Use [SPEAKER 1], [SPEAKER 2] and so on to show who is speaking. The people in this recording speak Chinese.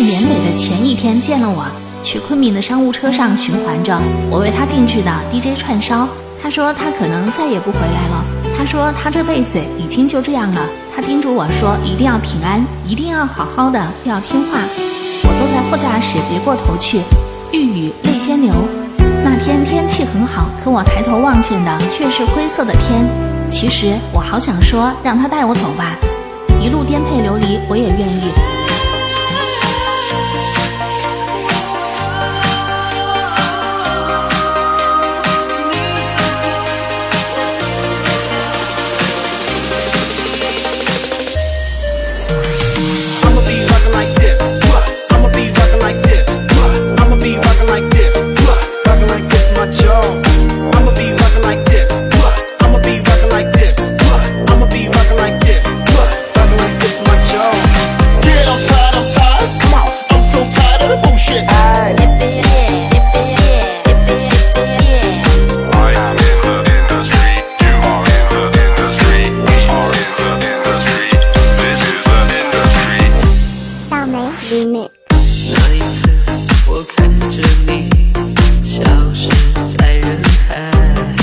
[SPEAKER 1] 年尾的前一天见了我，去昆明的商务车上循环着我为他定制的 DJ 串烧。他说他可能再也不回来了，他说他这辈子已经就这样了。他叮嘱我说一定要平安，一定要好好的，要听话。我坐在副驾驶，别过头去，欲语泪先流。那天天气很好，可我抬头望见的却是灰色的天。其实我好想说让他带我走吧，一路颠沛流离我也愿意。
[SPEAKER 2] 那一次我看着你消失在人海，